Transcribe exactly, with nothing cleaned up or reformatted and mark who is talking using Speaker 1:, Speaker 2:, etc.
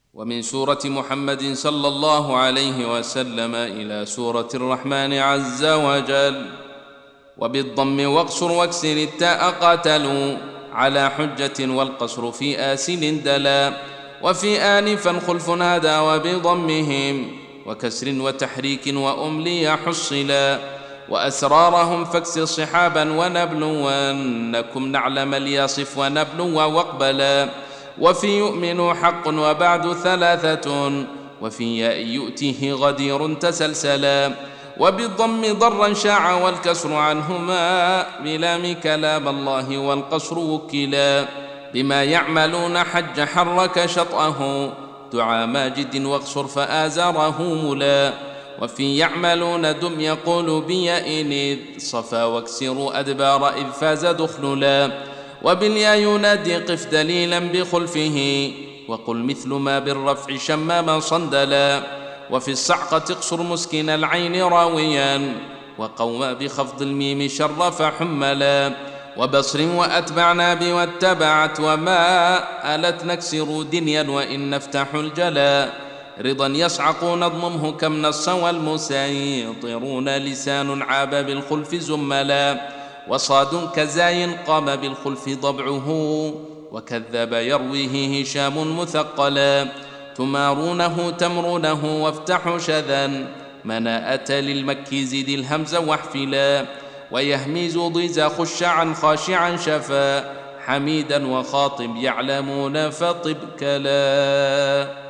Speaker 1: ومن سورة محمد صلى الله عليه وسلم إلى سورة الرحمن عز وجل. وبالضم واقصر واكسر التاء قاتلوا على حجة والقصر في آسل دلا. وفي آنفا خلف هدى وبضمهم وكسر وتحريك وأملي حصلا. وأسرارهم فاكسر صحابا ونبلونكم نعلم ليصف ونبلو واقبلا. وفي يؤمن حق وبعد ثلاثة وفي ياء يؤته غدير تسلسلا. وبالضم ضرا شاع والكسر عنهما بلام كلام الله والقصر وكلا. بما يعملون حج حرك شطأه دعا ماجد واقصر فآزره ملا. وفي يعملون دم يقول بيائن إذ صفا واكسروا أدبار إذ فاز دخللا. وبالياء ينادي قف دليلا بخلفه وقل مثل ما بالرفع شماما صندلا. وفي الصعقة اقصر مسكن العين راويا وقوما بخفض الميم شرف حملا. وبصر وأتبعنا بي واتبعت وما ألت نكسر دنيا وإن نفتح الجلا. رضا يصعقون اضممه كم نص والمسيطرون لسان عاب بالخلف زملا. وصاد كزاي قام بالخلف ضبعه وكذب يرويه هشام مثقلا. تمارونه تمرونه وافتحوا شذا مناءة للمكي زد الهمز واحفلا. ويهميز ضيز خشعا خاشعا شفا حميدا وخاطب يعلمون فطب كلا.